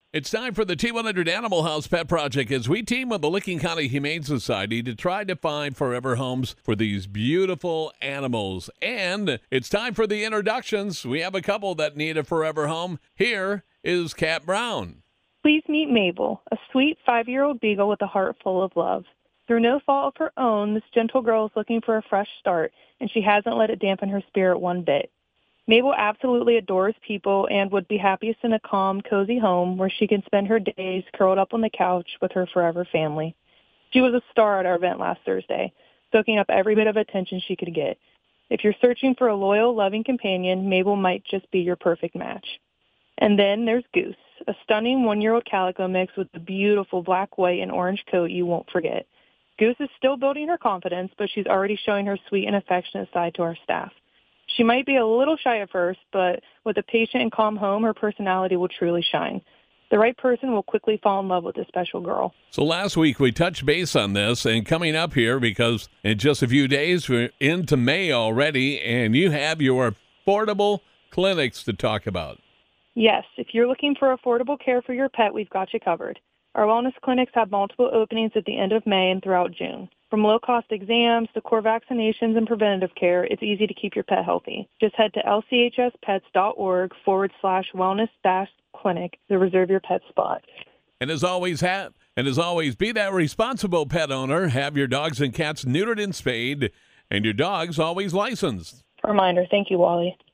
It's time for the T100 Animal House Pet Project as we team with the Licking County Humane Society to try to find forever homes for these beautiful animals. And it's time for the introductions. We have a couple that need a forever home. Here is Cat Brown. Please meet Mabel, a sweet 5-year-old beagle with a heart full of love. Through no fault of her own, this gentle girl is looking for a fresh start, and she hasn't let it dampen her spirit one bit. Mabel absolutely adores people and would be happiest in a calm, cozy home where she can spend her days curled up on the couch with her forever family. She was a star at our event last Thursday, soaking up every bit of attention she could get. If you're searching for a loyal, loving companion, Mabel might just be your perfect match. And then there's Goose, a stunning 1-year-old calico mix with a beautiful black, white, and orange coat you won't forget. Goose is still building her confidence, but she's already showing her sweet and affectionate side to our staff. She might be a little shy at first, but with a patient and calm home, her personality will truly shine. The right person will quickly fall in love with this special girl. So last week we touched base on this, and coming up here, because in just a few days we're into May already, and you have your affordable clinics to talk about. Yes, if you're looking for affordable care for your pet, we've got you covered. Our wellness clinics have multiple openings at the end of May and throughout June. From low-cost exams to core vaccinations and preventative care, it's easy to keep your pet healthy. Just head to lchspets.org/wellness-clinic to reserve your pet spot. And as always, be that responsible pet owner. Have your dogs and cats neutered and spayed, and your dogs always licensed. Reminder, thank you, Wally.